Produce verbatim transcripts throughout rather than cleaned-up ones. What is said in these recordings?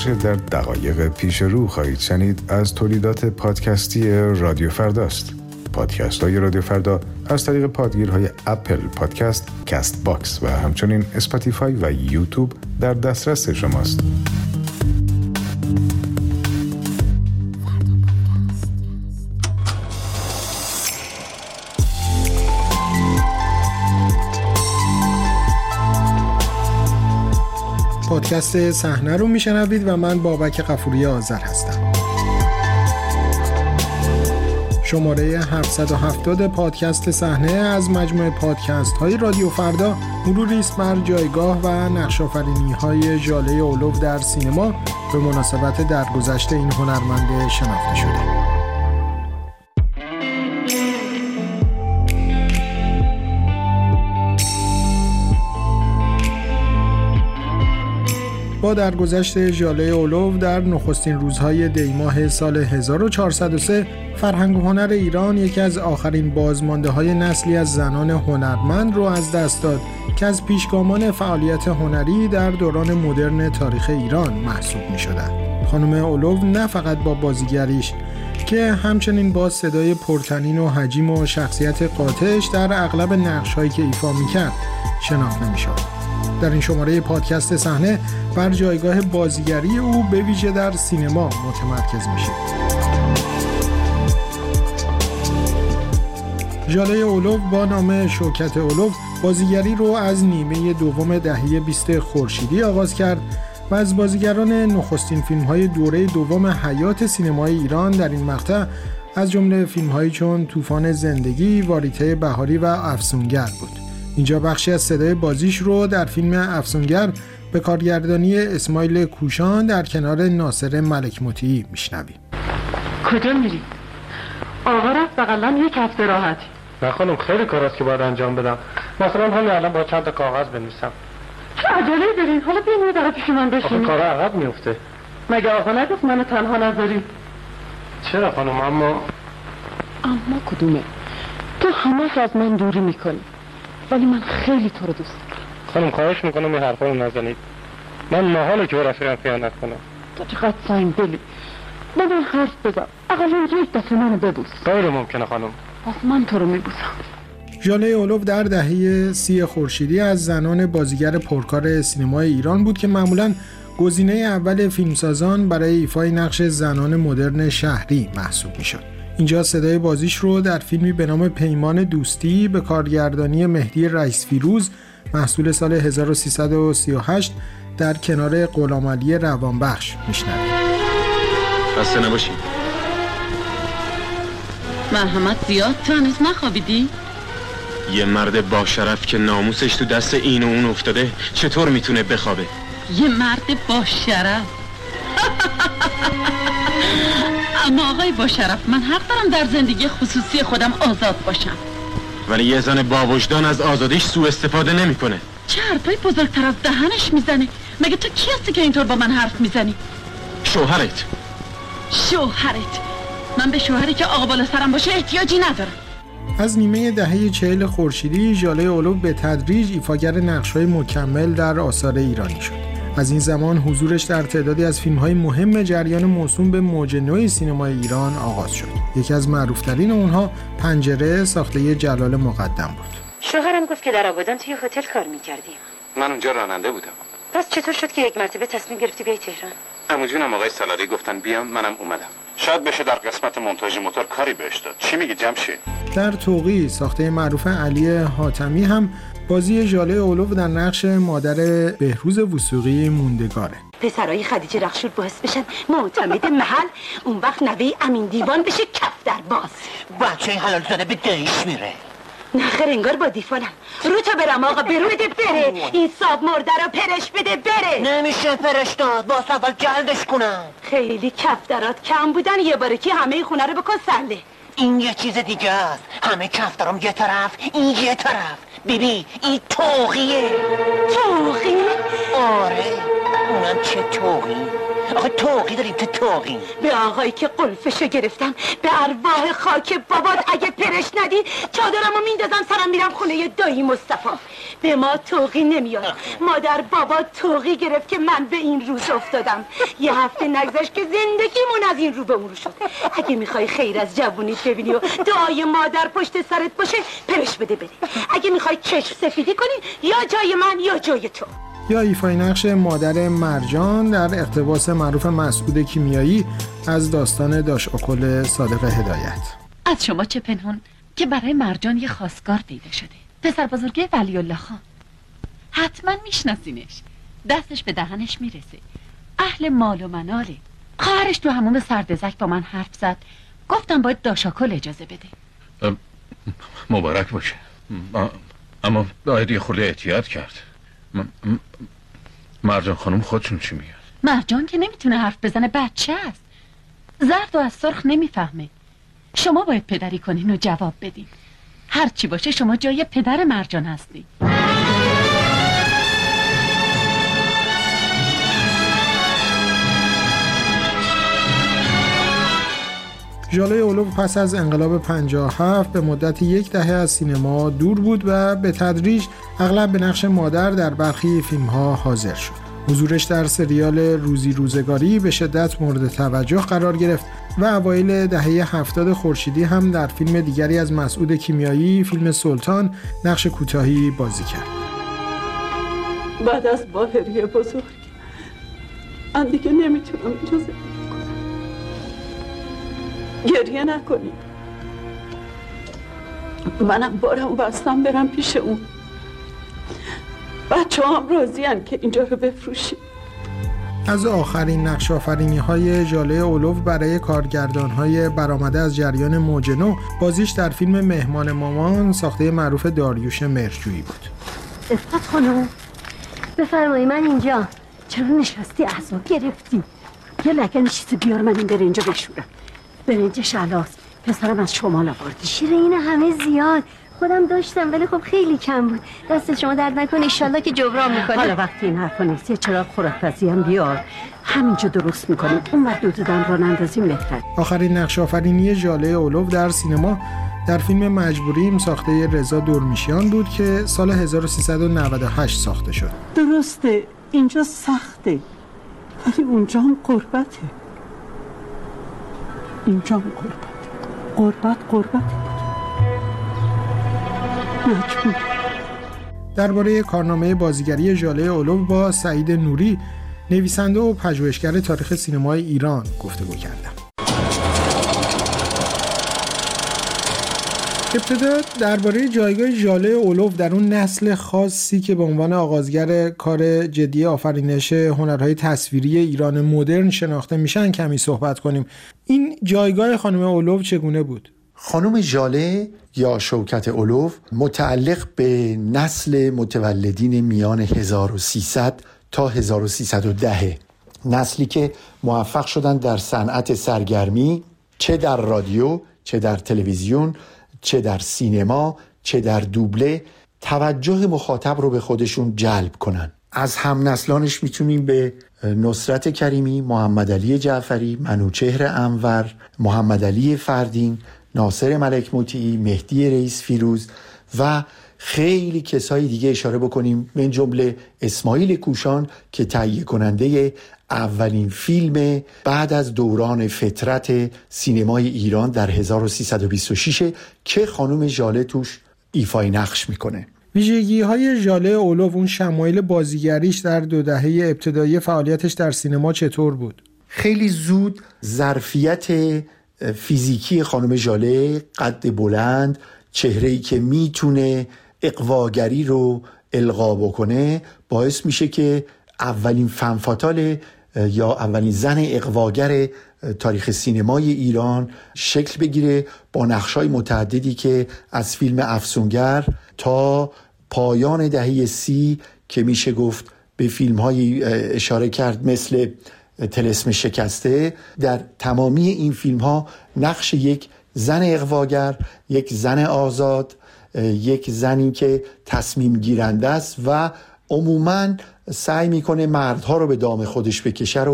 آنچه در دقایق پیش رو خواهید شنید از تولیدات پادکستی رادیو فرداست. پادکست های رادیو فردا از طریق پادگیرهای اپل پادکست، کست باکس و همچنین اسپاتیفای و یوتیوب در دسترس شماست. پادکست صحنه رو میشنوید و من بابک غفوری آذر هستم. شماره هفتصد و هفتاد پادکست صحنه از مجموعه پادکست های رادیو فردا مروری است بر جایگاه و نقش‌آفرینی های ژاله اولو در سینما به مناسبت درگذشت این هنرمند شناخته شده. با درگذشت ژاله اولو در نخستین روزهای دیماه سال هزار و چهارصد و سه فرهنگ و هنر ایران یکی از آخرین بازمانده‌های نسلی از زنان هنرمند رو از دست داد که از پیشگامان فعالیت هنری در دوران مدرن تاریخ ایران محسوب می‌شدند. خانم اولو نه فقط با بازیگریش که همچنین با صدای پرطنین و حجیم و شخصیت قاطعش در اغلب نقش‌هایی که ایفا می‌کرد شناخته می‌شد. در این شماره پادکست صحنه بر جایگاه بازیگری او به ویژه در سینما متمرکز میشه. ژاله اولو با نام شوکت اولو بازیگری رو از نیمه دوم دهه بیست خورشیدی آغاز کرد و از بازیگران نخستین فیلم‌های دوره دوم حیات سینمای ایران در این مقطع از جمله فیلم‌هایی چون طوفان زندگی، واریته بهاری و افسونگر بود. اینجا بخشی از صدای بازیش رو در فیلم افسونگر به کارگردانی اسماعیل کوشان در کنار ناصر ملک مطیعی میشنویم. کجا میری؟ آقا رفت بغلن یک هفته راحتی. نه خانم، خیلی کار است که باید انجام بدم. مثلا همین الان با چند تا کاغذ بنویسم. چه عجله دارین؟ حالا بیا در پیش من بشین. آخه کار عقب میفته. مگه آقا نگفت منو تنها نذاری؟ چرا خانم؟ اما اما کدومه؟ تو همه از من دوری میکنی ولی من خیلی تو رو دوست دارم. خانم خواهش میکنم این حرفا رو نزنید. من محاله که با رفیقم خیانت کنم. تو چقدر سنگ دلی. با من حرف بزن. اقلا یک دفعه منو ببوس. غیر ممکنه خانم. پس من تو رو میبوسم. ژاله اولو در دهه سی خورشیدی از زنان بازیگر پرکار سینمای ایران بود که معمولاً گزینه اول فیلمسازان برای ایفای نقش زنان مدرن شهری محسوب میشد. اینجا صدای بازیش رو در فیلمی به نام پیمان دوستی به کارگردانی مهدی رئیس فیروز محصول سال هزار و سیصد و سی و هشت در کنار غلامعلی روانبخش میشنوید. خسته نباشی. مرحمت زیاد تو هنوز نخوابیدی؟ یه مرد با شرف که ناموسش تو دست این و اون افتاده چطور میتونه بخوابه؟ یه مرد با شرف. اما آقای با شرف، من حق دارم در زندگی خصوصی خودم آزاد باشم. ولی یه زن با وجدان از آزادیش سوء استفاده نمیکنه. چه حرفای بزرگتر از دهنش میزنه؟ مگه تو کی هستی که اینطور با من حرف میزنی؟ شوهرت. شوهرت؟ من به شوهری که آقا بالا سرم باشه احتیاجی ندارم. از نیمه دهه چهل خورشیدی ژاله اولو به تدریج ایفاگر نقش‌های مکمل در آثار ایرانی شد. از این زمان حضورش در تعدادی از فیلم‌های مهم جریان موسوم به موج نوی سینمای ایران آغاز شد. یکی از معروف‌ترین اونها پنجره ساخته جلال مقدم بود. شوهرم گفت که در آبادان توی هتل کار می‌کردی. من اونجا راننده بودم. پس چطور شد که یک مرتبه تصمیم گرفتی بیای تهران؟ عمو جونم آقای سالاری گفتن بیام، منم اومدم. شاید بشه در قسمت مونتاژ موتور کاری بهش داد. چی میگی جمشید؟ در توقی ساخته معروف علی حاتمی هم بازی ژاله اولو در نقش مادر بهروز وثوقی موندگاره. پسرای خدیجه رخشور باعث بشن معتمد محل، اون وقت نوه امین دیوان بشه کفتر باز. بچه حلال زاده به دایش میره. نخیر انگار با دیفانم. رو تا برم آقا، برو بده بره. این صاب مرده رو پرش بده بره. نمیشه پرش داد، با اول جلدش کنم. خیلی کفترات کم بودن، یه بارکی همه خونه رو بکن سله. این یه چیز دیگه است. همه کفترام یه طرف، این یه طرف. بیبی این توقیه. توقی؟ آره، اونم چه توقی. آقا توقی داریم تو توقی. به آقایی که قلفشو گرفتم، به ارواح خاک بابات اگه پرش ندی چادرمو میندازم سرم میرم خونه دایی مصطفی. به ما توقی نمیاد. مادر بابا توقی گرفت که من به این روز افتادم. یه هفته نگذشت که زندگیمون از این رو به اون رو شد. اگه میخوای خیر از جوونیت ببینی و دعای مادر پشت سرت باشه پرش بده بده. اگه میخوای چشم سفیدی کنی یا جای من یا جای تو. یا ایفای نقش مادر مرجان در اقتباس معروف مسعود کیمیایی از داستان داش اکل صادق هدایت. از شما چه پنهون که برای مرجان یه خواستگار پیدا شده، پسر بزرگه ولی الله خان. حتما میشناسینش، دستش به دهنش میرسه، اهل مال و مناله. خواهرش تو همون سردزک با من حرف زد، گفتم باید داش اکل اجازه بده. مبارک باشه، اما باید یه خورده احتیاط کرد. م- مرجان خانم خودشون چی میگن؟ مرجان که نمیتونه حرف بزنه، بچه است، زرد و از سرخ نمیفهمه. شما باید پدری کنین و جواب بدین. هر چی باشه شما جای پدر مرجان هستی. ژاله اولوف پس از انقلاب پنجاه و هفت به مدت یک دهه از سینما دور بود و به تدریج اغلب به نقش مادر در برخی فیلم‌ها حاضر شد. حضورش در سریال روزی روزگاری به شدت مورد توجه قرار گرفت و اوایل دهه هفتاد خورشیدی هم در فیلم دیگری از مسعود کیمیایی، فیلم سلطان، نقش کوتاهی بازی کرد. بعد از باهری بزرگ من دیگه نمیتونم اینجا زندگی کنم. گریه نکنی، منم بارم بستم برم پیش اون. بچه هم راضی هن که اینجا رو بفروشیم. از آخرین نقش آفرینی های ژاله اولوف برای کارگردان های برآمده از جریان موج نو بازیش در فیلم مهمان مامان ساخته معروف داریوش مهرجویی بود. عفت خانم بفرمایی، من اینجا. چرا نشستی اعصاب گرفتی؟ یه لگن چیزی بیار من این برنجو بشورم. برنج شلاست، پسرم از شمال آوردی. شیر این همه زیاد خودم داشتم ولی خب خیلی کم بود. دست شما درد نکنه، انشالله که جبران میکنه. حالا وقتی این حرفا نیست یه چراغ خوراکپزی هم بیار، همینجا درست میکنیم. اون وقت دو دم را نندازیم بهتر. آخرین نقش آفرینی ژاله اولوف در سینما در فیلم مجبوریم ساخته رضا دورمیشیان بود که سال هزار و سیصد و نود و هشت ساخته شد. درسته اینجا سخته ولی اونجا هم قربته. اینجا هم قربت قربت قربت مجبور. درباره کارنامه بازیگری ژاله اولوف با سعید نوری، نویسنده و پژوهشگر تاریخ سینمای ایران گفتگو کردم. ابتدا درباره جایگاه ژاله اولوف در اون نسل خاصی که به عنوان آغازگر کار جدی آفرینش هنرهای تصویری ایران مدرن شناخته میشن کمی صحبت کنیم. این جایگاه خانم اولوف چگونه بود؟ خانم ژاله یا شوکت اولوف متعلق به نسل متولدین میان هزار و سیصد تا هزار و سیصد و ده، نسلی که موفق شدن در صنعت سرگرمی، چه در رادیو، چه در تلویزیون، چه در سینما، چه در دوبله، توجه مخاطب رو به خودشون جلب کنن. از هم نسلانش میتونیم به نصرت کریمی، محمد علی جعفری، منوچهر انور، محمد علی فردین، ناصر ملک مطیعی، مهدی رئیس فیروز و خیلی کسای دیگه اشاره بکنیم، من جمله اسماعیل کوشان که تهیه کننده اولین فیلم بعد از دوران فترت سینمای ایران در هزار و سیصد و بیست و شش که خانم ژاله توش ایفای نقش میکنه. ویژگی های ژاله اولوف، اون شمایل بازیگریش در دو دهه ابتدایی فعالیتش در سینما چطور بود؟ خیلی زود ظرفیت فیزیکی خانم ژاله، قد بلند، چهره‌ای که میتونه اقواگری رو القا بکنه، باعث میشه که اولین فنفاتال یا اولین زن اقواگر تاریخ سینمای ایران شکل بگیره با نقش‌های متعددی که از فیلم افسونگر تا پایان دهه سی که میشه گفت به فیلم‌های اشاره کرد مثل طلسم شکسته. در تمامی این فیلم‌ها نقش یک زن اقواگر، یک زن آزاد، یک زنی که تصمیم گیرنده است و عموماً سعی میکنه مردها رو به دام خودش بکشه رو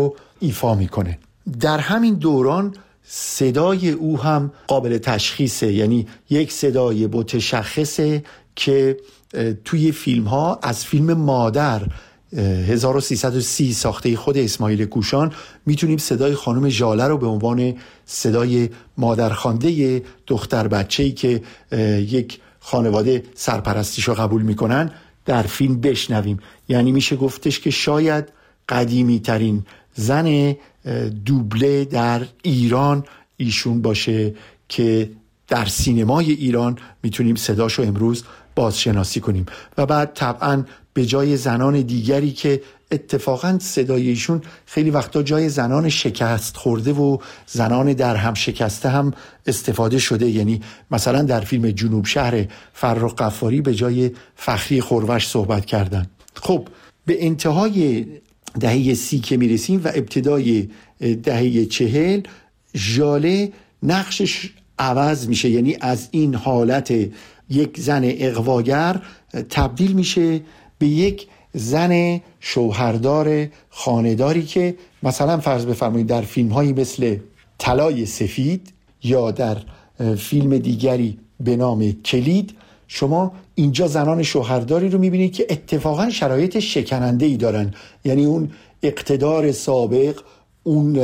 ایفا میکنه. در همین دوران صدای او هم قابل تشخیصه، یعنی یک صدای متشخصه که توی فیلم ها از فیلم مادر هزار و سیصد و سی ساخته خود اسماعیل کوشان میتونیم صدای خانم ژاله رو به عنوان صدای مادرخوانده دختر بچه‌ای که یک خانواده سرپرستیش رو قبول میکنن در فیلم بشنویم. یعنی میشه گفتش که شاید قدیمی ترین زن دوبله در ایران ایشون باشه که در سینمای ایران میتونیم صداشو امروز بازشناسی کنیم. و بعد طبعا به جای زنان دیگری که اتفاقا صدای ایشون خیلی وقتا جای زنان شکست خورده و زنان در هم شکسته هم استفاده شده، یعنی مثلا در فیلم جنوب شهر فرخ غفاری به جای فخری خورش صحبت کردن. خب به انتهای دهه سی که میرسیم و ابتدای دهه چهل، ژاله نقشش عوض میشه، یعنی از این حالت یک زن اغواگر تبدیل میشه به یک زن شوهردار خانه‌داری که مثلا فرض بفرمایید در فیلم‌هایی مثل طلای سفید یا در فیلم دیگری به نام کلید شما اینجا زنان شوهرداری رو میبینید که اتفاقا شرایط شکننده‌ای دارن، یعنی اون اقتدار سابق، اون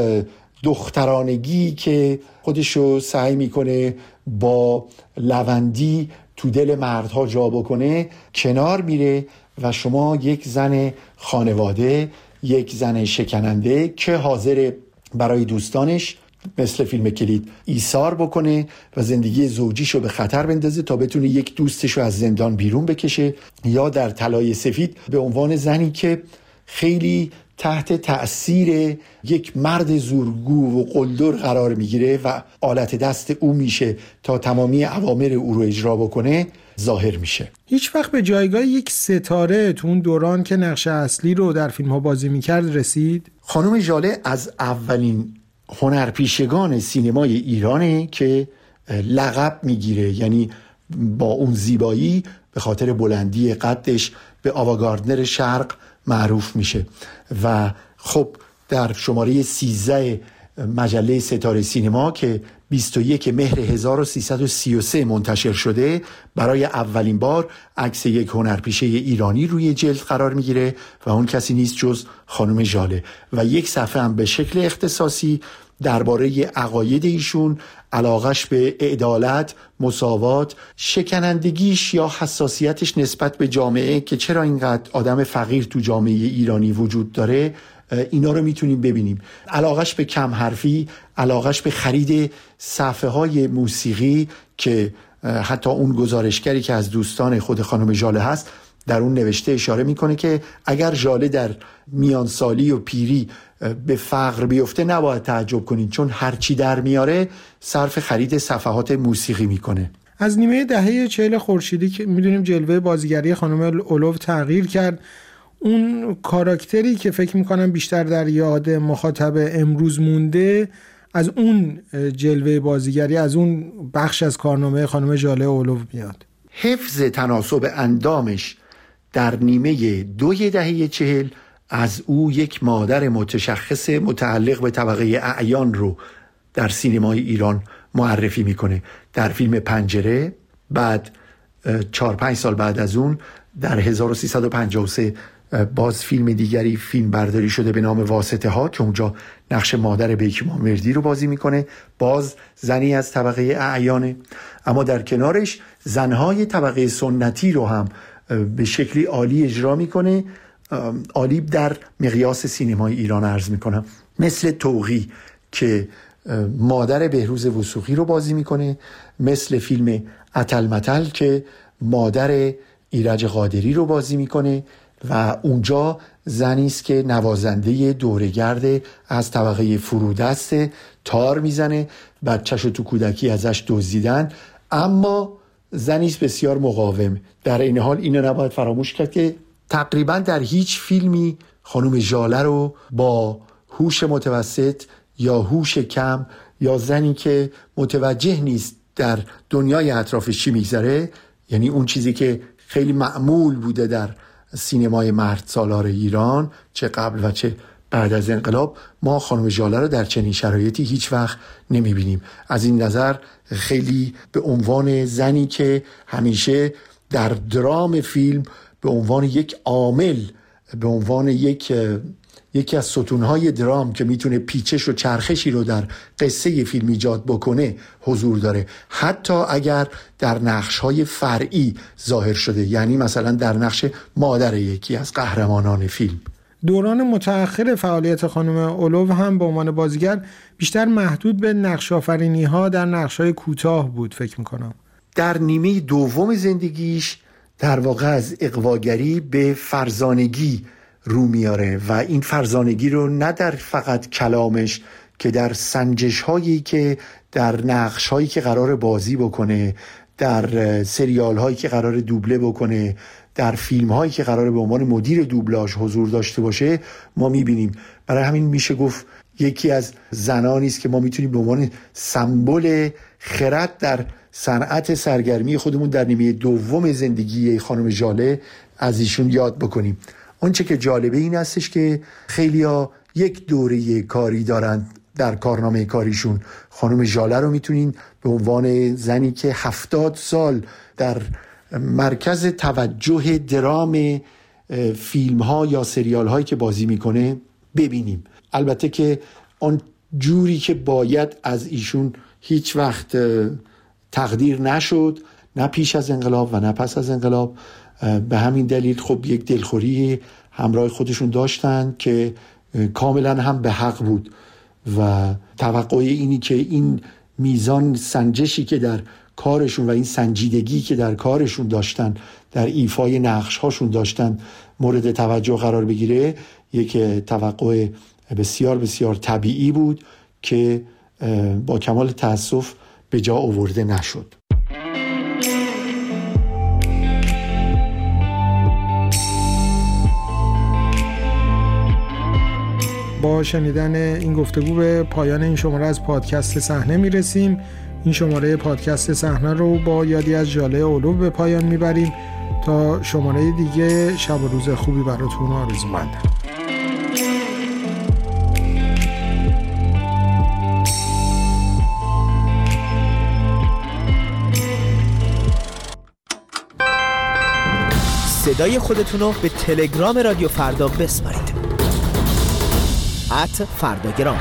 دخترانگی که خودشو سعی میکنه با لوندی تو دل مردها جا بکنه کنار میره و شما یک زن خانواده، یک زن شکننده که حاضر برای دوستانش مثل فیلم کلید ایثار بکنه و زندگی زوجیشو به خطر بندازه تا بتونه یک دوستشو از زندان بیرون بکشه، یا در طلای سفید به عنوان زنی که خیلی تحت تأثیر یک مرد زورگو و قلدر قرار میگیره و آلت دست او میشه تا تمامی اوامر او رو اجرا بکنه ظاهر میشه. هیچ وقت به جایگاه یک ستاره تو اون دوران که نقش اصلی رو در فیلم ها بازی میکرد رسید؟ خانم ژاله از اولین هنرپیشگان سینمای ایرانه که لقب میگیره، یعنی با اون زیبایی به خاطر بلندی قدش به آواگاردنر شرق معروف میشه و خب در شماره سیزده مجله ستاره سینما که بیست و یک مهر هزار و سیصد و سی و سه منتشر شده برای اولین بار عکس یک هنرپیشه ایرانی روی جلد قرار میگیره و اون کسی نیست جز خانم ژاله و یک صفحه هم به شکل اختصاصی درباره عقاید ایشون، علاقش به عدالت، مساوات، شکنندگیش یا حساسیتش نسبت به جامعه که چرا اینقدر آدم فقیر تو جامعه ایرانی وجود داره، اینا رو میتونیم ببینیم. علاقش به کم حرفی، علاقش به خرید صفحه های موسیقی که حتی اون گزارشگری که از دوستان خود خانم ژاله هست در اون نوشته اشاره میکنه که اگر ژاله در میانسالی و پیری به فقر بیفته نباید تعجب کنید، چون هرچی در میاره صرف خرید صفحات موسیقی میکنه. از نیمه دهه چهل خورشیدی که میدونیم جلوه بازیگری خانم اولوف تغییر کرد، اون کاراکتری که فکر میکنم بیشتر در یاد مخاطب امروز مونده از اون جلوه بازیگری، از اون بخش از کارنامه خانم ژاله اولوف میاد. حفظ تناسب اندامش در نیمه دوی دهه چهل از او یک مادر متشخص متعلق به طبقه اعیان رو در سینمای ایران معرفی میکنه. در فیلم پنجره، بعد چهار پنج سال بعد از اون در هزار و سیصد و پنجاه و سه باز فیلم دیگری فیلم برداری شده به نام واسطه ها که اونجا نقش مادر بیک مامردی رو بازی میکنه، باز زنی از طبقه اعیانه. اما در کنارش زنهای طبقه سنتی رو هم به شکلی عالی اجرا میکنه، عالی در مقیاس سینمای ایران عرض میکنم، مثل توقی که مادر بهروز وثوقی رو بازی میکنه، مثل فیلم اتل متل که مادر ایرج قادری رو بازی میکنه و اونجا زنی است که نوازنده دوره‌گرد از طبقه فرودست، تار میزنه، بچه‌شو تو کودکی ازش دزدیدن، اما زنی است بسیار مقاوم. در این حال اینو نباید فراموش کرد که تقریبا در هیچ فیلمی خانم ژاله رو با هوش متوسط یا هوش کم یا زنی که متوجه نیست در دنیای اطرافش چی میگذره، یعنی اون چیزی که خیلی معمول بوده در سینمای مرد سالار ایران چه قبل و چه بعد از انقلاب ما خانم ژاله رو در چنین شرایطی هیچ وقت نمیبینیم. از این نظر خیلی به عنوان زنی که همیشه در درام فیلم به عنوان یک عامل، به عنوان یک یکی از ستونهای درام که میتونه پیچش و چرخشی رو در قصه فیلم ایجاد بکنه حضور داره، حتی اگر در نقش‌های فرعی ظاهر شده، یعنی مثلا در نقش مادر یکی از قهرمانان فیلم. دوران متأخر فعالیت خانم اولوف هم به عنوان بازیگر بیشتر محدود به نقش آفرینی‌ها در نقش‌های کوتاه بود فکر می‌کنم. در نیمه دوم زندگیش در واقع از اغواگری به فرزانگی رو میاره و این فرزانگی رو نه در فقط کلامش که در سنجش هایی که در نقش هایی که قرار بازی بکنه، در سریال هایی که قرار دوبله بکنه، در فیلم هایی که قرار به عنوان مدیر دوبلاژ حضور داشته باشه ما میبینیم. برای همین میشه گفت یکی از زنانی است که ما میتونیم به عنوان سمبل خرد در صنعت سرگرمی خودمون در نیمه دوم زندگی خانم ژاله از ایشون یاد بکنیم. اونچه که جالبه این هستش که خیلیا یک دوره کاری دارند در کارنامه کاریشون. خانم ژاله رو میتونین به عنوان زنی که هفتاد سال در مرکز توجه درام فیلم ها یا سریال هایی که بازی میکنه ببینیم. البته که آن جوری که باید از ایشون هیچ وقت تقدیر نشد، نه پیش از انقلاب و نه پس از انقلاب. به همین دلیل خب یک دلخوری همراه خودشون داشتن که کاملا هم به حق بود و توقع اینی که این میزان سنجشی که در کارشون و این سنجیدگی که در کارشون داشتن، در ایفای نقش هاشون داشتن مورد توجه قرار بگیره، یک توقع بسیار بسیار طبیعی بود که با کمال تأسف به جا آورده نشد. با شنیدن این گفتگو به پایان این شماره از پادکست صحنه میرسیم. این شماره پادکست صحنه رو با یادی از ژاله اولوف به پایان میبریم. تا شماره دیگه شب و روز خوبی براتون آرزومندم. صدای خودتون رو به تلگرام رادیو فردا بسپارید. ات فرداگرام.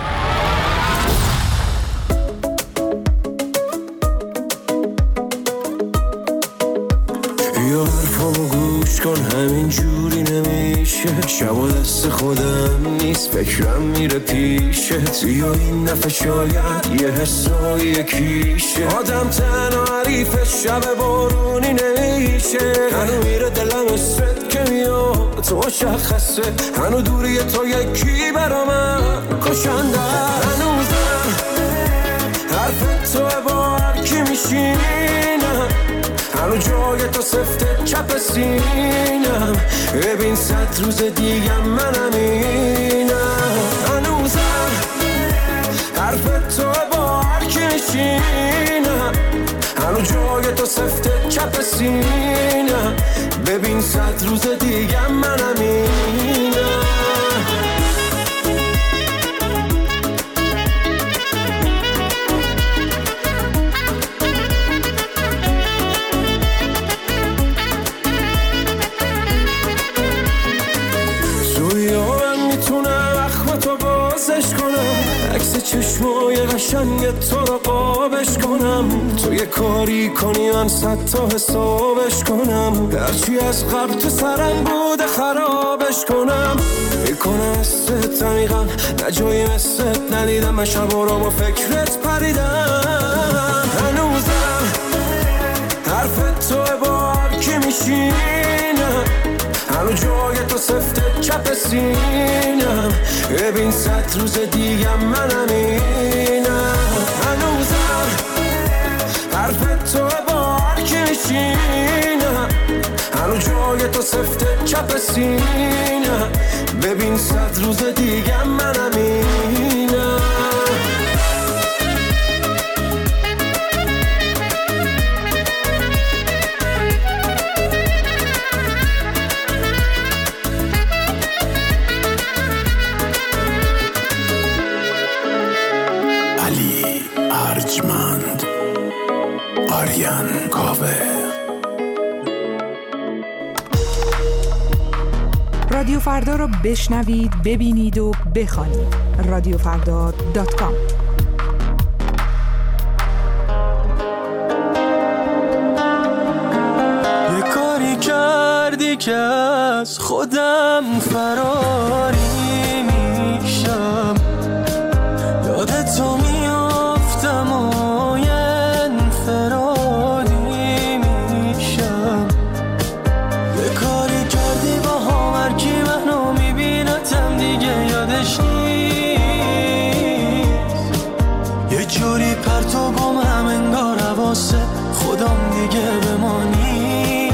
یا حرفامو گوش کن، همین جوری نمیشه. شب دست خودم نیست، فکرم میره پیشه. یا این دفعه شاید یه حسای کیشه. آدم تنها حریف شب بارونی نمیشه. هنو میره دلم اسرت که میاد تو مشخصه. هنو دوری تو یکی برا من کشنده. هنوزم حرف تو با هر کی میشینم. هنو جای تو سفته چپ سینم. ببین صد روز دیگه منم اینم. هنوزم حرف تو با هر کی میشینم. هنو جای تو سفته چپ سینم. ببین صد روز دیگه منم اینم. چشمای قشنگ تو رو قابش کنم. تو یه کاری کنی من صد تا حسابش کنم. هرچی از قبل تو سرم بوده خرابش کنم. میکنه مثلت عمیقا نه جایی مثلت ندیدم. من شبا رو با فکرت پریدم. هنوزم حرف تو با هر کی میشینم. هنو جای تو سفته چپ سینم. ببین صد روز دیگه منم اینم. هنوزم حرف تو با هر کی میشینم. هنو جای تو سفته چپ سینم. ببین صد روز دیگه منم اینم. آریان کاوه. رادیو فردا رو بشنوید، ببینید و بخوانید. رادیو فردا دات کام. یه کاری کردی که از خودم فراری میشم، یادت تو میافتم و یه انفرادی میشم. یه کاری کردی با هم هر کی منو میبینتم دیگه یادش نیست، یه جوری پرتو گمم انگار حواسه خودم دیگه بمانی.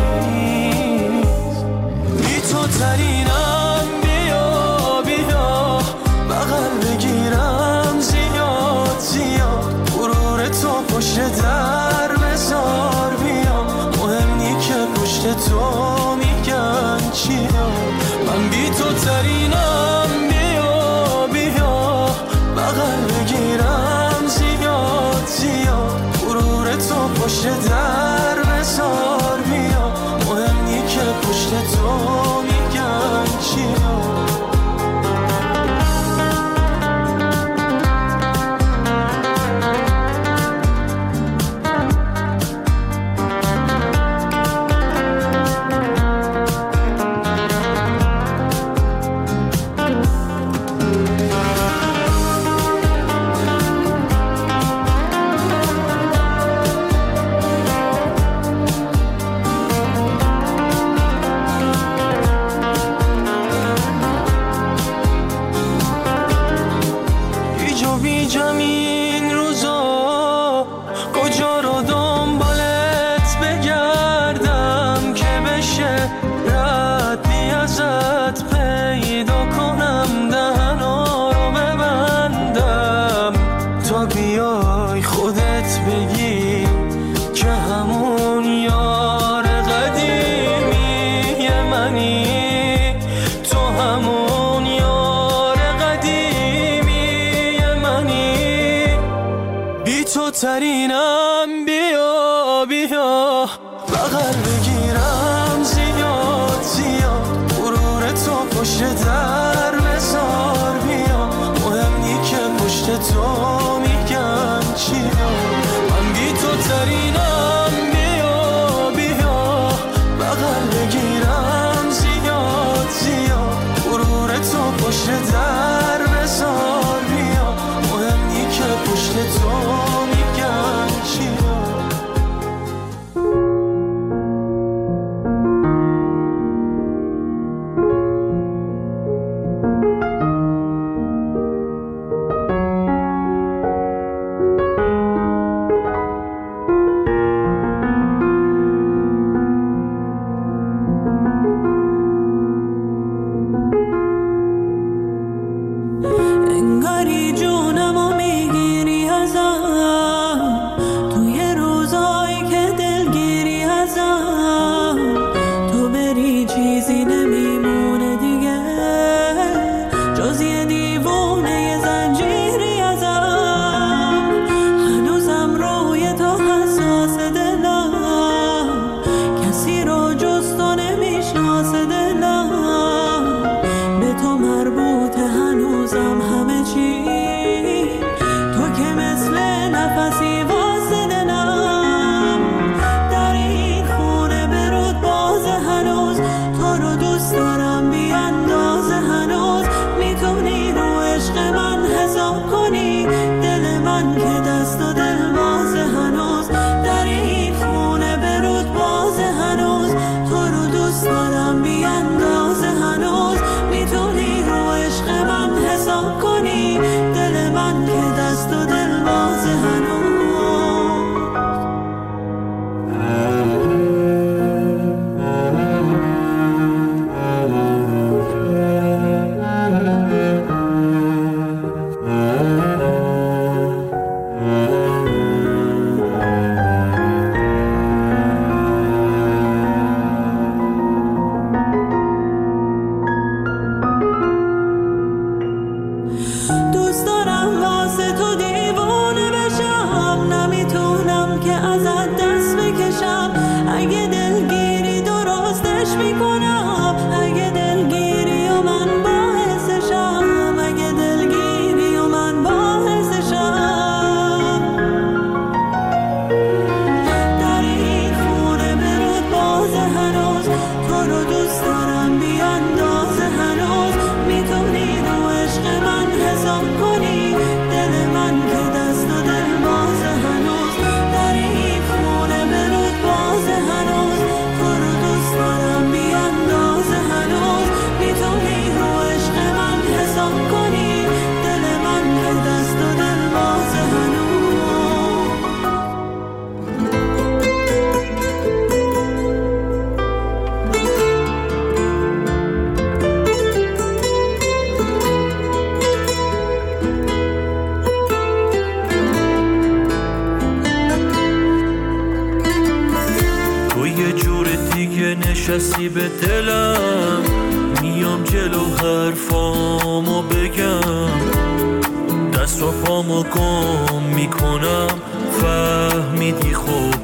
بی تو ترینم، بیا بیا بغل بگیرم زیاد زیاد، غرور تو پشت در بذار بیام، مهم نی که پشت تو میگن چیا. من بی تو ترینم، بیا بیا بغل بگیرم زیاد زیاد، غرور تو پشت در بذار بیام، مهم نی که پشت تو میگن چیا. ترینم، بیا بیا بغل بگیرم زیاد زیاد، غرور تو پشت در بذار بیام، مهم نی که پشت تو میگن چیا. من بی تو ترینم، بیا بیا بغل بگیرم زیاد زیاد، غرور تو پشت در بذار بیام، مهم نی که پشت تو نشستی به دلم، میام جلو حرفامو بگم، دست و پامو گم میکنم، فهمیدی خوب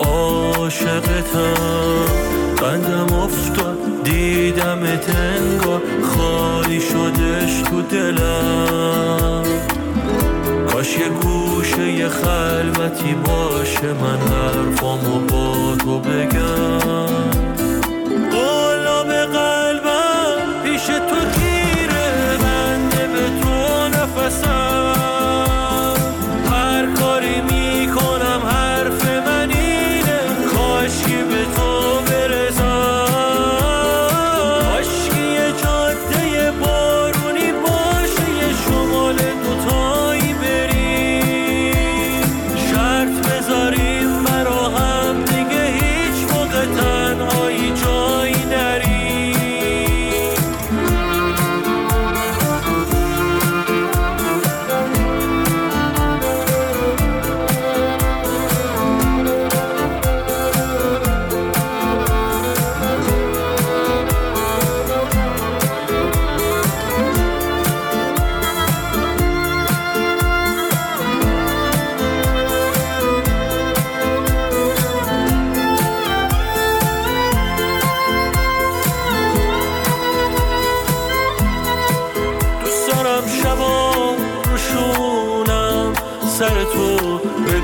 عاشقتم. بندم افتاد دیدمت انگار خالی شدش تو دلم، کاش یه گوشه یه خلوتی باشه من حرفامو با تو بگم. بالا به قلبم پیش تو گیره، بنده به تو نفسم، هر کاری میکنم حرف من اینه، کاشکی به تو برسم، کاشکی یه جاده بارونی باشه، یه شمال دوتایی بریم، شرط بذاریم برا هم دیگه هیچ موقع تنهایی جایی نریم. سر تو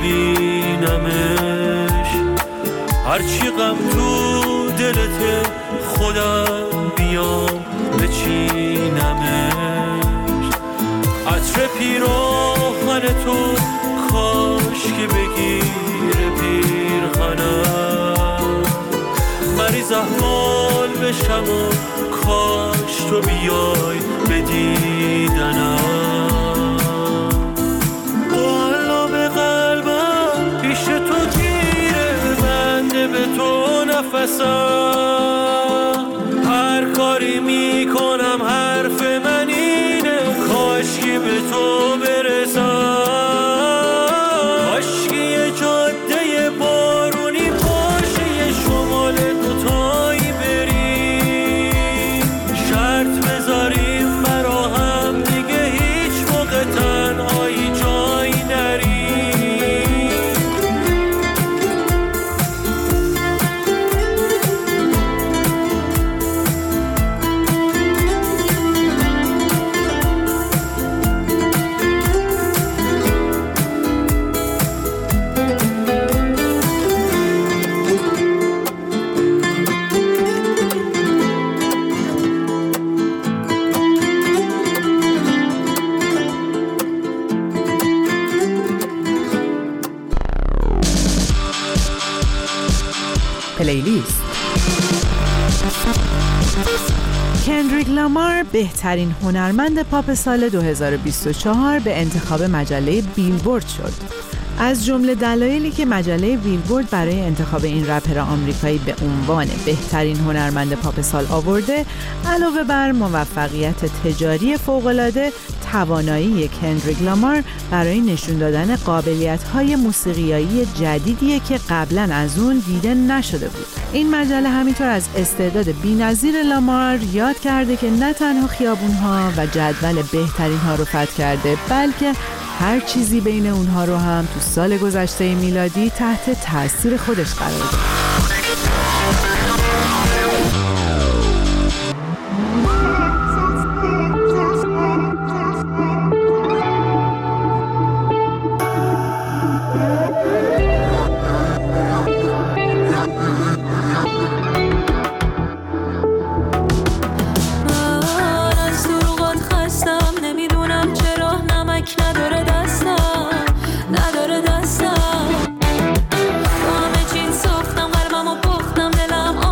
ببینمش، هرچی غم تو دلت خودم بیام بچینمش، عطر پیراهن تو کاش که بگیره پیرهنم، مریض احوال بشم و کاش تو بیای بدیدنم. به تو نفسم، هر کاری میکنم حرف من اینه، کاشکی به تو برسم، کاشکی یه جاده بارونی باشه، یه شمال دوتایی بریم، شرط بذاریم برا هم دیگه هیچ موقع تنهایی جایی نریم. پلیلیست. کندریک لامار بهترین هنرمند پاپ سال دو هزار و بیست و چهار به انتخاب مجله بیلبورد شد. از جمله دلایلی که مجله بیلبورد برای انتخاب این رپر آمریکایی به عنوان بهترین هنرمند پاپ سال آورده، علاوه بر موفقیت تجاری فوق‌العاده، توانایی کندریک لامار برای نشون دادن قابلیت‌های موسیقیایی جدیدیه که قبلا از اون دیده نشده بود. این مجله همینطور از استعداد بی‌نظیر لامار یاد کرده که نه تنها خیابون‌ها و جدول بهترین‌ها رو فتح کرده، بلکه هر چیزی بین اونها رو هم تو سال گذشته میلادی تحت تاثیر خودش قرار داد. نداره دستم با همه چین ساختم قلبم و پختم دلم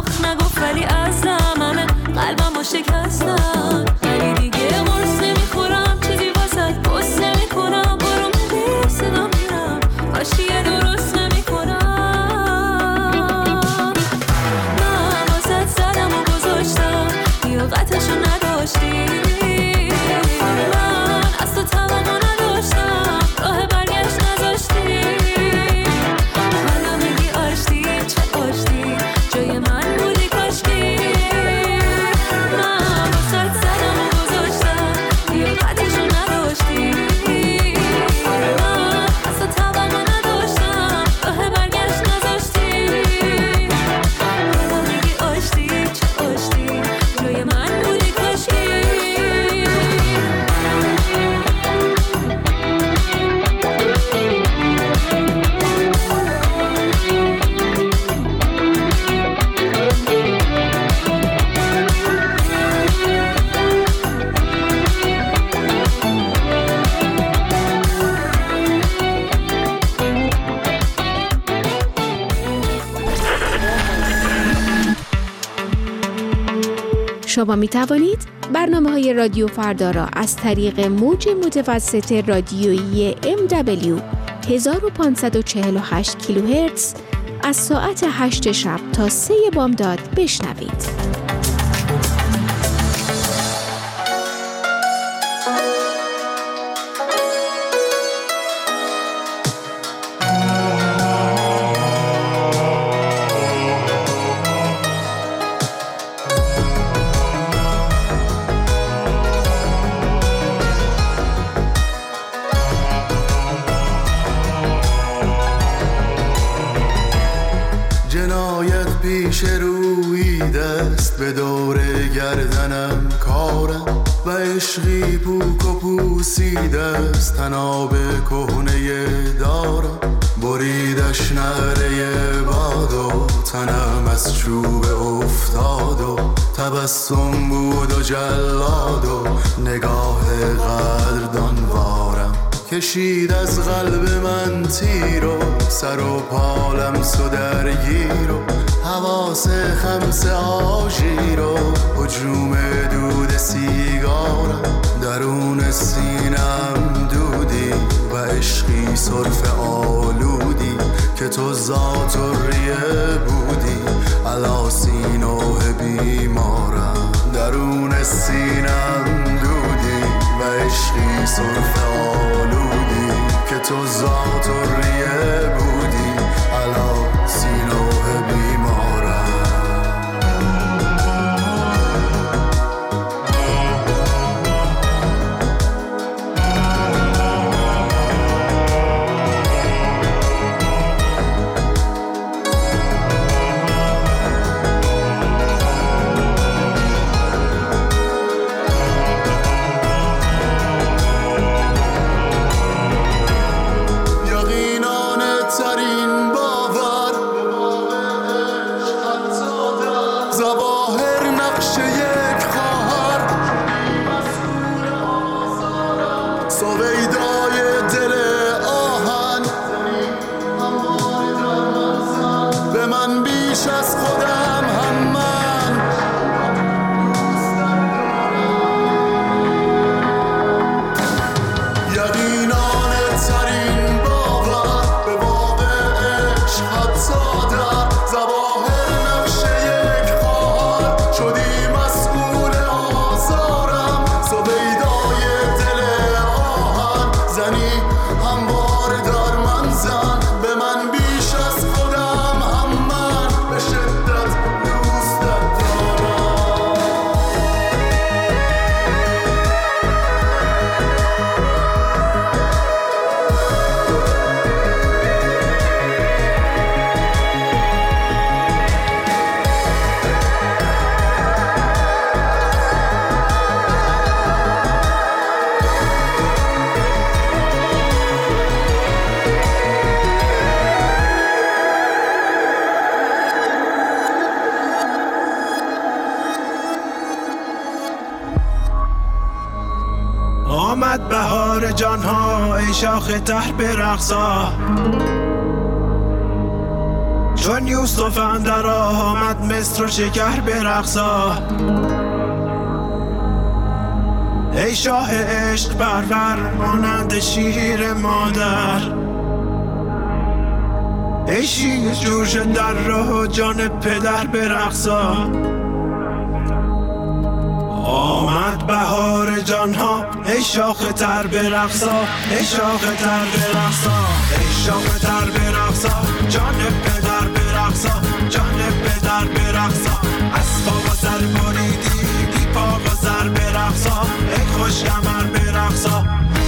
شما می توانید برنامه های رادیو فردا را از طریق موج متوسط رادیویی ام دبلیو هزار و پانصد و چهل و هشت کیلوهرتز از ساعت هشت شب تا سه بامداد بشنوید. پیش رویده است به دور گردنم کارم و عشقی پوک و پوسیده است تناب کهنه دارم بریدش نعره باد و تنم از چوب افتاد و تبسم بود و جلاد و نگاه قدردان وارم کشید از قلب من تیر و سر و پالم سو درگیر و حواس خمس آژیر و هجوم دود سیگارم درون سینم دودی و عشقی صرف آلودی که تو ذات و ریه بودی علا سینوه بیمارم درون سینم دودی و عشقی صرف آلودی که تو ذات و ریه بودی علا سینوه بیمارم. آمد بهار جانها ای شاخ تر برقصا چون یوسف اندر آمد مصر و شکر برقصا ای شاه عشق پرور مانند شیر مادر ای شیر جوش در راه جان پدر برقصا آمد بهار جانها ای شاخ تر برقصا ای شاخ تر برقصا ای شاخ تر برقصا جان پدر برقصا جان پدر برقصا از پا و سر بریدی بی پا و سر برقصا ای خوش کمر برقصا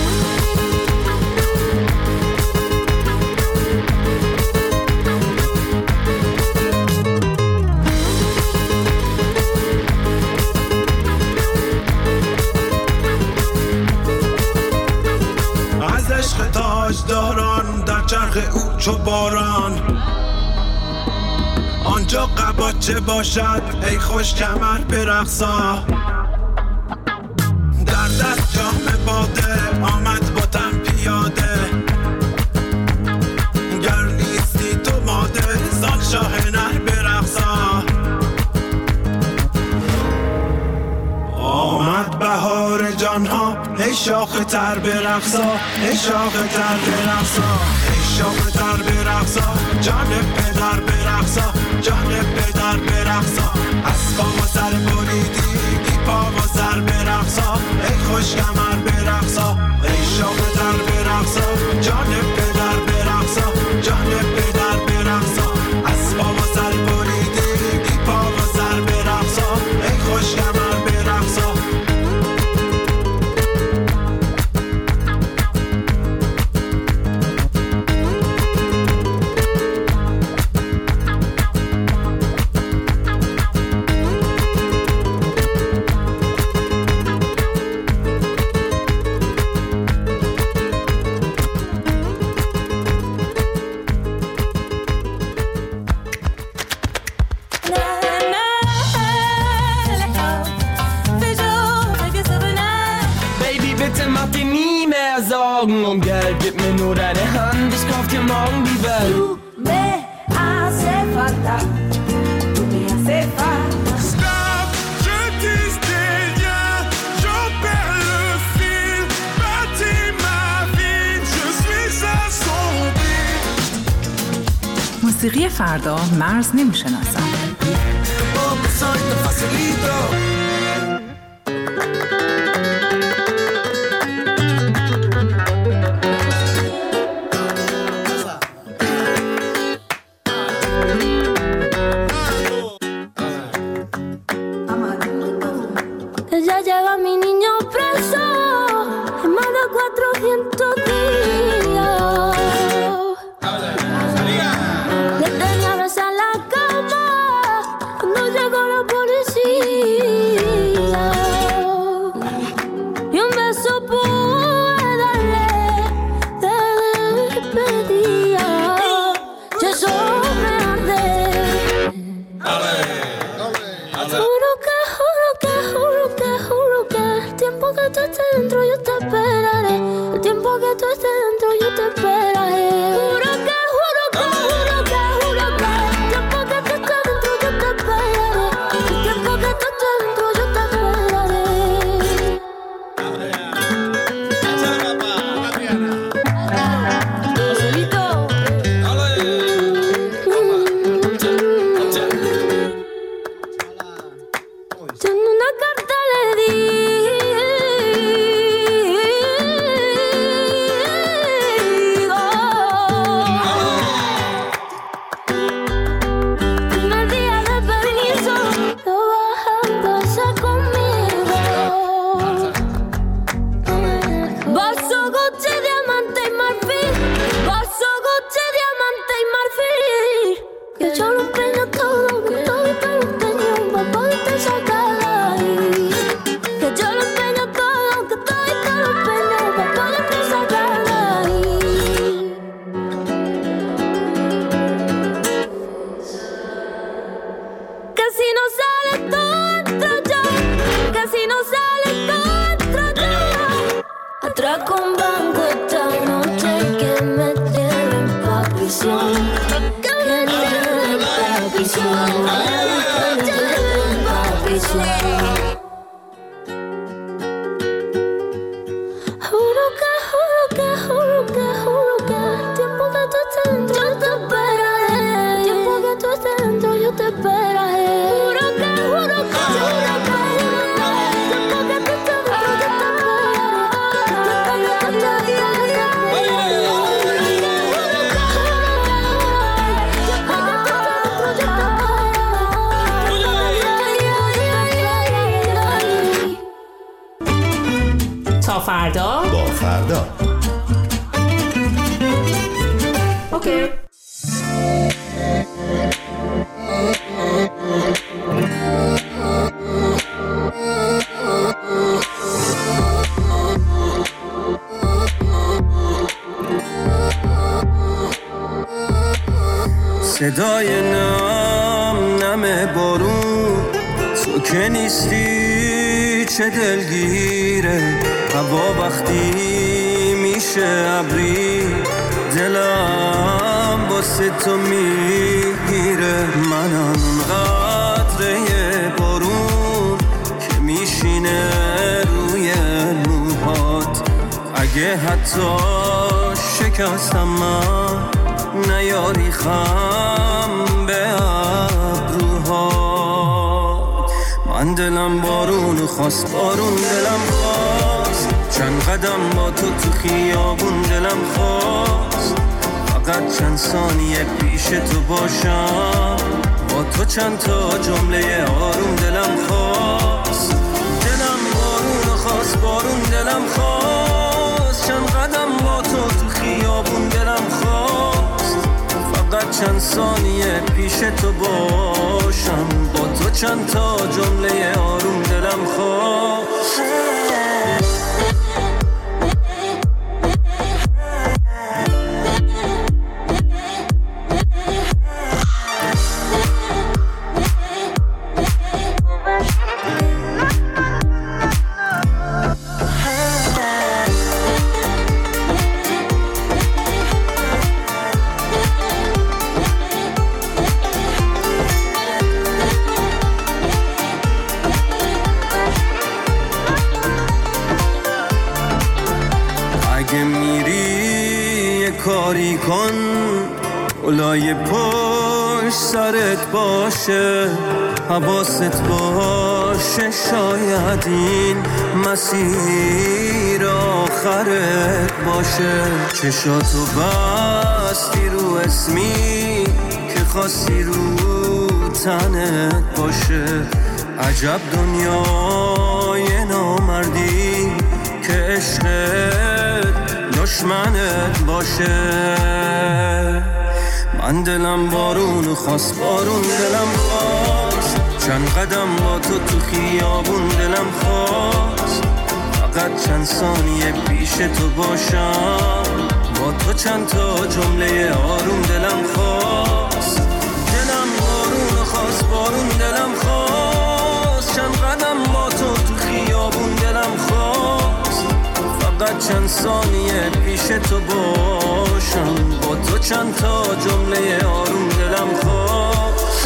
عشق تاجداران در چرخ او چو باران آنجا قباچه باشد ای خوش کمر برقصا در دست جام باده آمد با تن پیاده گر نیستی تو ماده زان شاه نر برقصا شاخ تر برقصا ای شاخ تر برقصا ای شاخ تر برقصا جان پدر برقصا جان پدر برقصا از پا و سر بریدی بی پا و سر برقصا ای خوش کمر برقصا ای شاخ تر برقصا جان پدر برقصا جان پدر برقصا از پا و سر بریدی بی پا و سر برقصا ای خوش کمر برقصا Und Geld, gib mir nur deine Hand, ich kauf dir morgen die Welt. Du me hace falta, tu me hace falta. Stop, je disais rien, j'en perds le fil. Bâtis ma vie, je suis assombri. موسیقی فردا مرز نمیشناسم. Ya llega mi niño preso, en más de cuatrocientos días. Le tenía abrazado en la cama cuando llegó la policía. Y un beso pude darle de despedida. Y eso me arde. Juro que, juro que, juro que, juro que el tiempo que tú estés dentro yo te esperaré. El tiempo que tú estés dentro yo te esperaré. Juro que, juro que, juro que, juro que el tiempo que tú estés dentro yo te esperaré. El tiempo que tú estés dentro yo te esperaré. Joselito. Tiene una carta le di. Primer día de permiso, lo bajándose conmigo. Vaso, Gucci, diamante y marfil. Vaso, Gucci, diamante y marfil. Que yo lo empeño todo, que todo y te lo empeño pa' poderte sacar de ahí. Que yo lo empeño todo, que todo y te lo empeño pa' poderte sacar de ahí. Que si no sale todo entro yo, que si no sale todo entro yo. Atraco un banco esta noche que me tienen pa' prisión. Que me tienen pa' prisión. Que me tienen pa' prisión. Juro que, juro que, juro que, juro que el tiempo que tú estés dentro yo te esperaré. El tiempo que tú estés dentro yo te esperaré. Juro que, juro que, juro que, juro que el tiempo que tú estés dentro yo te تا فردا با فردا. اوکی. صدای نم نم بارون تو که نیستی چه دلگیره هوا وقتی میشه ابری دلم واسه تو میگیره منم قطره بارون که میشینه روی موهات اگه حتی شکستم من نیاری خم به ابروها. من دلم بارون خواست، بارون دلم خواست، چند قدم با تو تو خیابون دلم خواست، فقط چند ثانیه پیش تو باشم، با تو چند تا جمله آروم دلم خواست. دلم بارون خواست، بارون دلم خواست، چند قدم با تو تو خیابون دلم خواست، فقط چند ثانیه پیش تو باشم، با تو چند تا جمله آروم دلم خواست. کاری کن اولای پشت سرت باشه، حواست باشه، شاید این مسیر آخرت باشه. چشاتو بستی رو اسمی که خواستی رو تنت باشه، عجب دنیای نامردی که عشقت دشمنت باشه. من دلم بارون خواست، بارون دلم خواست، چند قدم با تو تو خیابون دلم خواست، فقط چند ثانیه پیش تو باشم، با تو چند تا جمله آروم دلم خواست. دلم بارون خواست، بارون دلم خواست، چند قدم با تو تو خیابون دلم خواست، فقط چند ثانیه پیش تو باشم، با تو چند تا جمله آروم دلم خواست.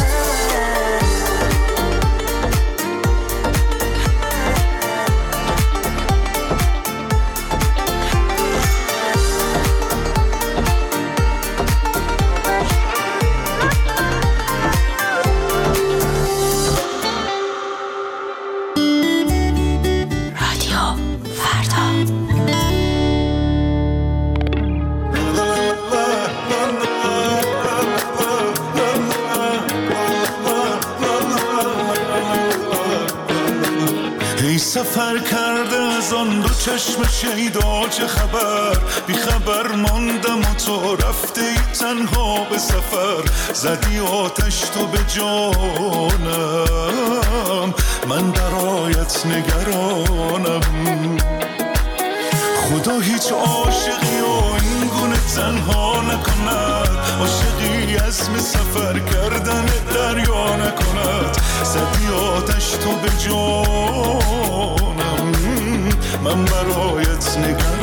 سفر کرده از آن دو چشم شیدا چه خبر، بی خبر ماندم و تو رفته ای تنها به سفر، زدی آتش تو به جانم، من برایت نگرانم. خدا هیچ عاشقی و این گونه تنها نکند، عاشقی عزم سفر کردن دریا نکند، زدی آتش تو به جانم، من برایت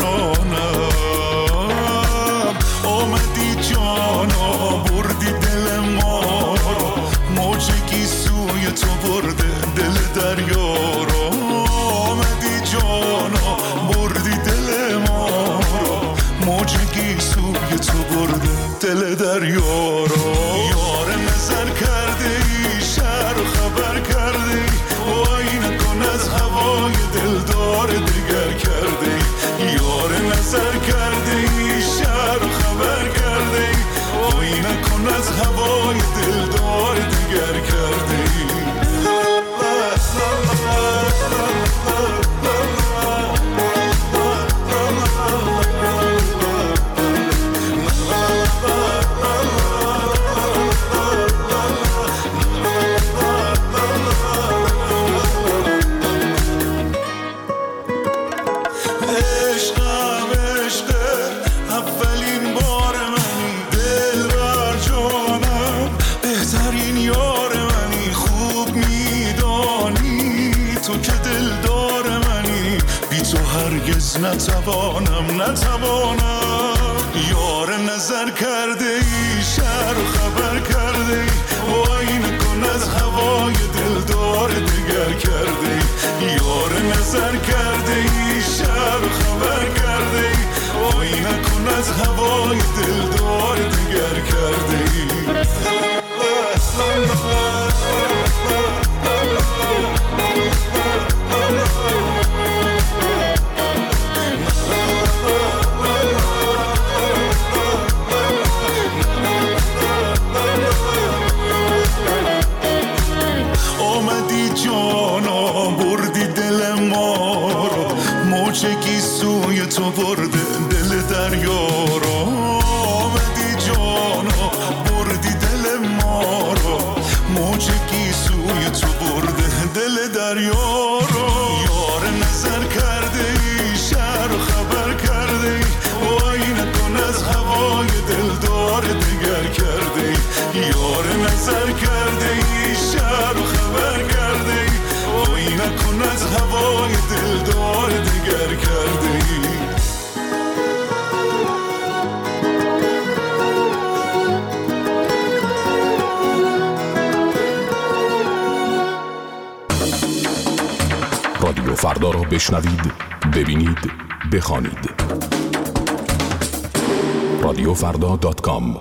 نگرانم. آمدی جانا بردی دل ما رو، موجگی سوی تو برده دل دریا رو. آمدی جانا بردی دل ما رو، موجگی سوی تو برده دل دریا رو. یار نظر کرده ای، شهر و خبر کرده ای، وای نکن از هوای دلدار دیگر کرده ای. یار نظر کرده ای، شهر و خبر کرده ای، وای نکن از هوای دلدار دیگر کرده ای. نتوانم نتوانم. یار نظر کرده ای، شهر و خبر کرده ای، وای نکن از هوای دلدار دیگر کرده ای. یار نظر کرده ای، شهر و خبر کرده ای، هوای دلدار دیگر کرده ای. آمدی جانا بردی دل ما رو، موجگی سوی تو برده دل دریا رو. آمدی جانا بردی دل ما رو، موجگی سوی تو برده دل دریا رو. یار نظر کرده ای، شهر و خبر کرده ای، وای نکن از هوای دلدار دیگر کرده ای. یار نظر کرده ای، شهر و خبر کرده ای، وای نکن از هوای دلدار دیگر کرده ای. رادیو فردا را بشنوید، ببینید، بخوانید. رادیو فردا دات کام.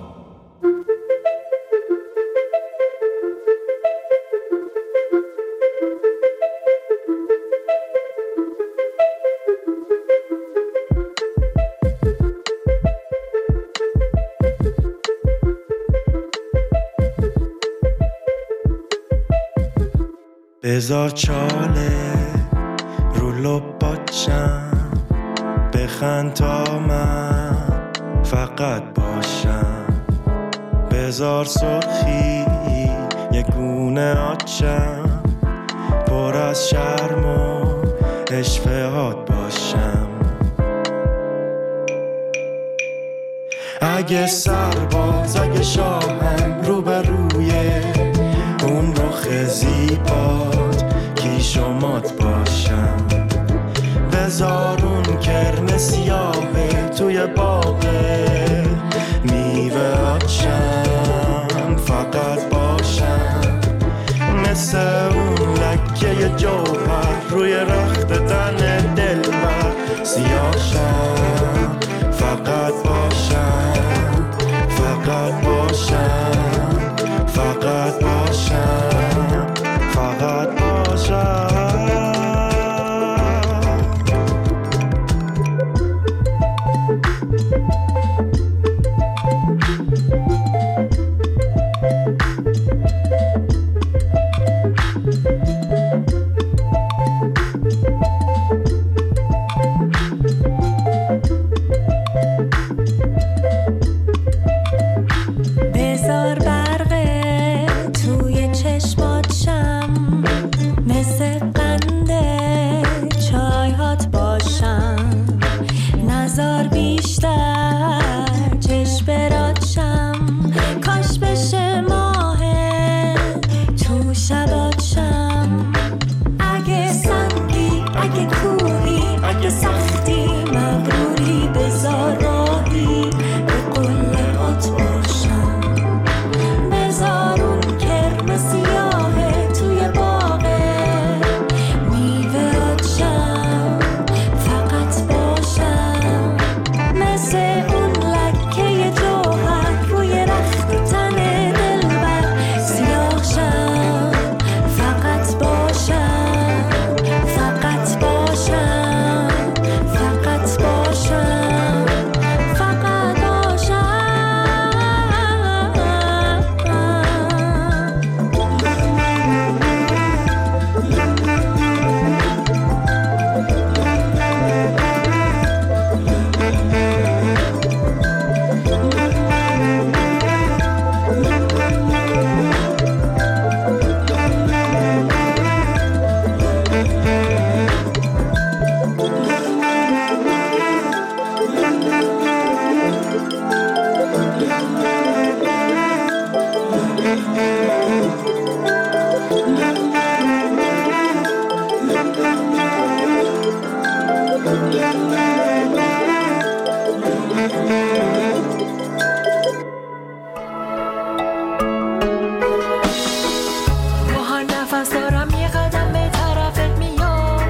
بذار چاله رو لباتشم، بخند تا من فقط باشم. بذار سرخی یه گونه آتشم، پر از شرم و اشفهات باشم. اگه سرباز اگه شاهم رو به روی اون رخ زیبات کیش و مات باشم. بذار اون کرم سیاهه توی باغه میوه آتشم فقط باشم. مثل اون لکه جوهر روی رخت تن دلبر سیاهشم فقط باشم. فقط باشم، فقط باشم، فقط باشم.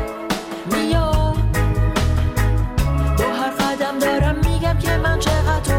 دارم میگم که من چقدر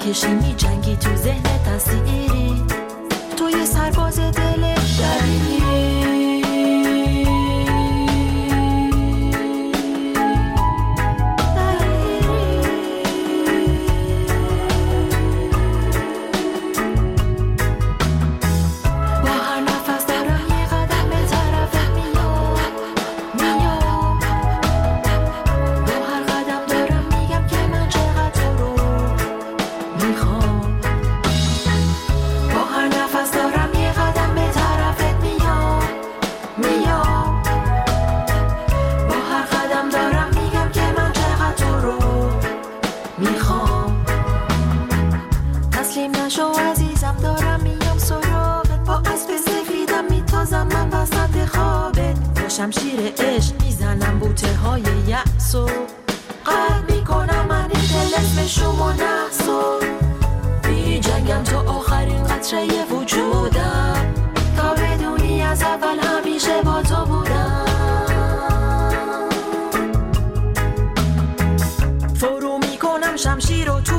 میکشی میجنگی تو ذهن تسیری، تو یه سرباز دل دریری. شمشیر عشق میزنم بوته های یأسو، قلب میکنم من این دل اسم شما نحسو، بی جنگم تو آخرین قطره وجودم، تا بدونی از اول همیشه با تو بودم. فرو میکنم شمشیر رو تو